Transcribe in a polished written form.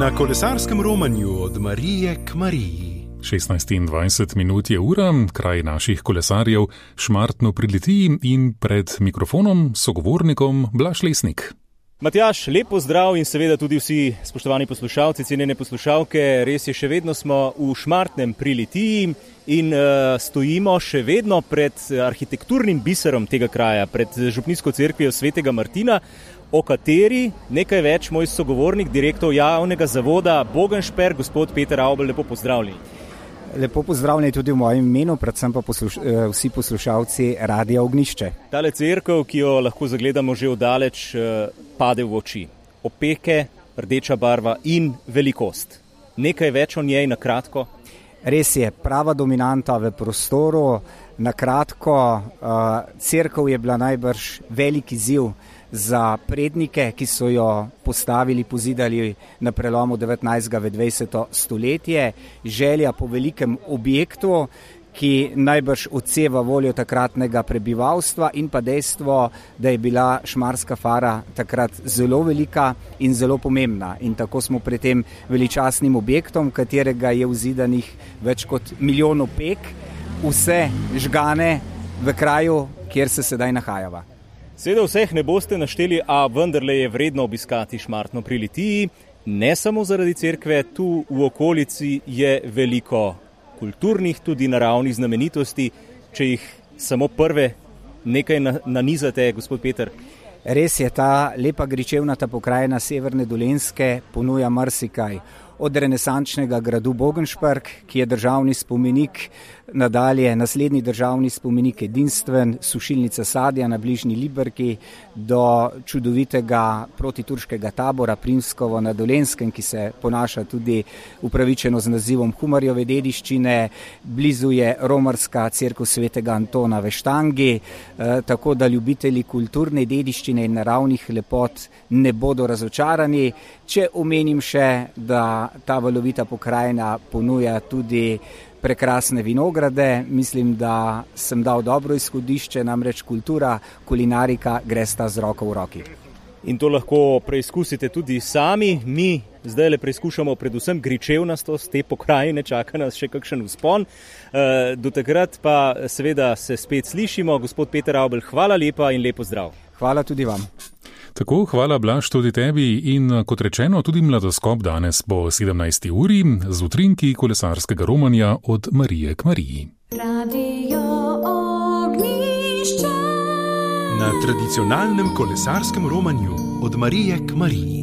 Na kolesarskem romanju od Marije k Mariji. 16:20 minut je ura, kraj naših kolesarjev Šmartno pri Litiji in pred mikrofonom sogovornikom Blaž Lesnik. Matjaž, lep pozdrav in seveda tudi vsi spoštovani poslušalci, cenjene poslušalke. Res je, še vedno smo v Šmartnem pri Litiji in stojimo še vedno pred arhitekturnim biserom tega kraja, pred župnijsko cerkvijo svetega Martina, o kateri nekaj več moj sogovornik, direktor javnega zavoda Bogenšperk, gospod Peter Avbelj. Lepo pozdravljeni. Lepo pozdravljeni tudi v mojem imenu, predvsem pa vsi poslušalci Radia Ognjišče. Tale cerkev, ki jo lahko zagledamo že oddaleč, pade v oči. Opeke, rdeča barva in velikost. Nekaj več o njej na kratko? Res je, prava dominanta v prostoru. Na kratko, cerkev je bila najbrž velik izziv za prednike, ki so jo postavili, pozidali na prelomu 19. v 20. stoletje. Želja po velikem objektu, ki najbrž odseva voljo takratnega prebivalstva in pa dejstvo, da je bila Šmarska fara takrat zelo velika in zelo pomembna. In tako smo pred tem veličastnim objektom, katerega je vzidanih več kot 1 milijon opek, vse žgane v kraju, kjer se sedaj nahajava. Seveda vseh ne boste našteli, a vendarle je vredno obiskati Šmartno pri Litiji. Ne samo zaradi cerkve, tu v okolici je veliko kulturnih, tudi naravnih znamenitosti. Če jih samo prve nekaj nanizate, gospod Peter. Res je, ta lepa gričevnata pokrajina Severne Dolenjske ponuja marsikaj. Od renesančnega gradu Bogenšperk, ki je državni spomenik, nadalje naslednji državni spomenik edinstven, sušilnica sadja na bližnji Liberki, do čudovitega protiturškega tabora Primskovo na Dolenjskem, ki se ponaša tudi upravičeno z nazivom Humarjove dediščine. Blizu je romarska cerkev svetega Antona v Štangi, tako da ljubitelji kulturne dediščine in naravnih lepot ne bodo razočarani. Če omenim še, da ta valovita pokrajina ponuja tudi prekrasne vinograde, mislim, da sem dal dobro izhodišče, namreč kultura, kulinarika gresta z roko v roki. In to lahko preizkusite tudi sami. Mi zdaj le preizkušamo predvsem gričevnastost te pokrajine, čaka nas še kakšen vzpon. Do takrat pa seveda se spet slišimo. Gospod Peter Avbelj, hvala lepa in lepo zdrav. Hvala tudi vam. Tako, hvala Blaž tudi tebi in kot rečeno tudi mladoskop danes po 17. uri z utrinki kolesarskega romanja od Marije k Mariji. Radio Ognjišče. Na tradicionalnem kolesarskem romanju od Marije k Mariji.